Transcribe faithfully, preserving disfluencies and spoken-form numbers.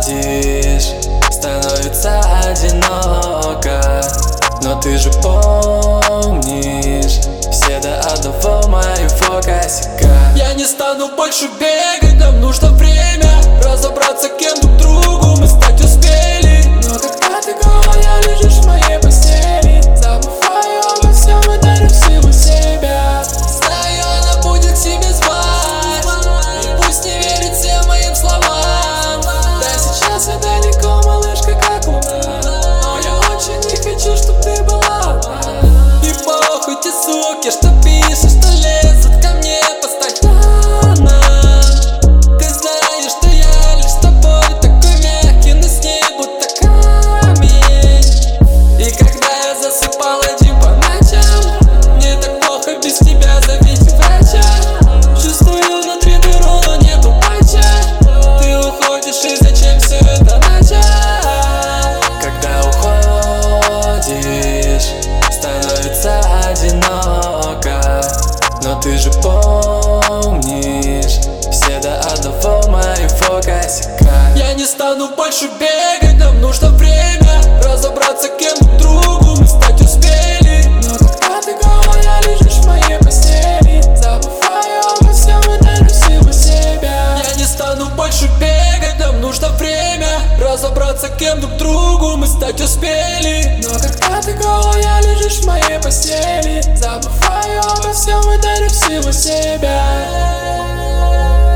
уходишь, становится одиноко. Но ты же помнишь все до одного моего косяка. Я не стану больше бегать, нам нужно время разобраться, кем друг другу мы стать успели. Но когда ты голая лежишь в моей постели, забываю обо всем и дарю силу себя. Знаю, она будет к себе звать, и пусть не верит всем моим словам. Да, сейчас я далеко, малышка, как луна, но я очень не хочу, чтоб ты была одна. И похуй те суки, что пишешь, что лезут ко мне постоянно. Ты знаешь, что я лишь с тобой такой мягкий, но с ней будто камень. И когда я засыпал один по ночам, мне так плохо без тебя, зовите врача. Чувствую внутри дыру, но нету патча. Ты уходишь, и зачем все это начать? Когда уходишь, становится одиноко. Но ты же помнишь все до одного моего косяка. Я не стану больше бегать, нам нужно время разобраться, кем друг другу мы стать успели. Но когда ты голая лежишь в моей постели, забываю обо всем и дарю силу себя. Я не стану больше бегать, нам нужно время разобраться, кем друг другу мы стать успели. Но когда ты голая лежишь в моей постели, забываю обо всем и дарю силу себя.